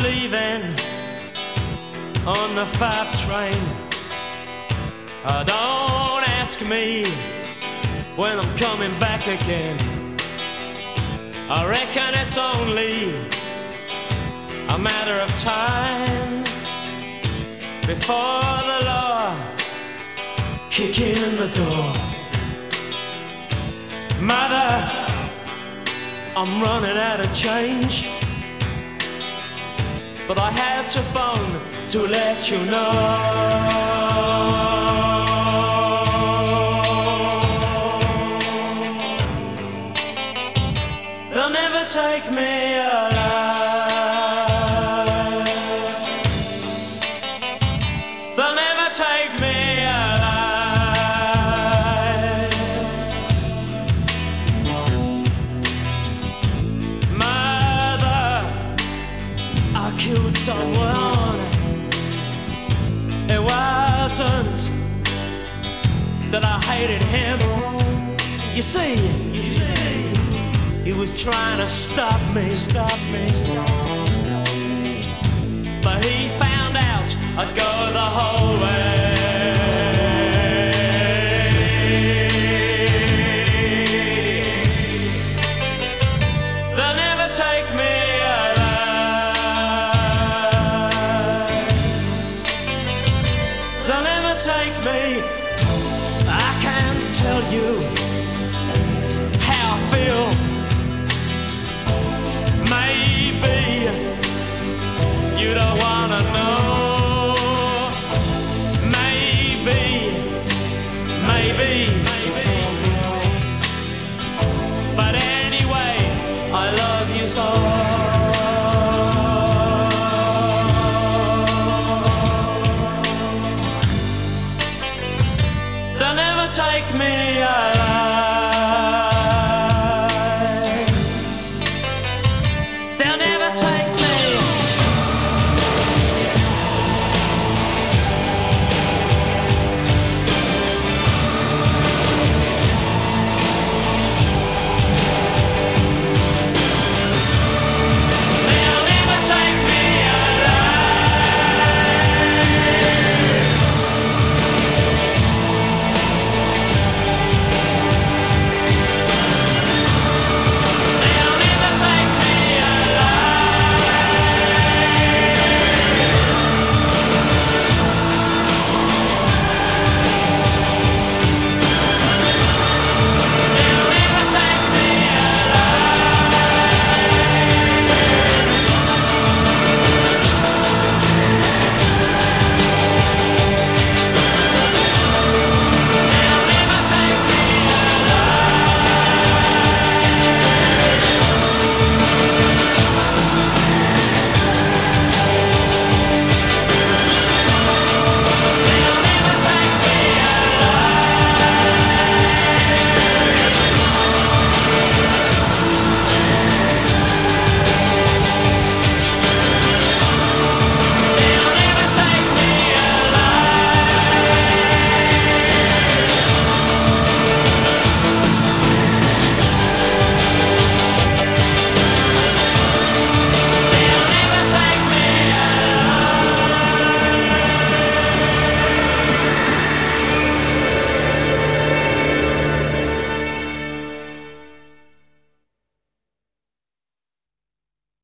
leaving on the 5 train. Don't ask me when I'm coming back again. I reckon it's only a matter of time before the law kick in the door. Mother, I'm running out of change, but I had to phone to let you know. They'll never take me alive. They'll never take me alive. Mother, I killed someone. It wasn't that I hated him. You see, he was trying to stop me. But he found out I'd go the whole way.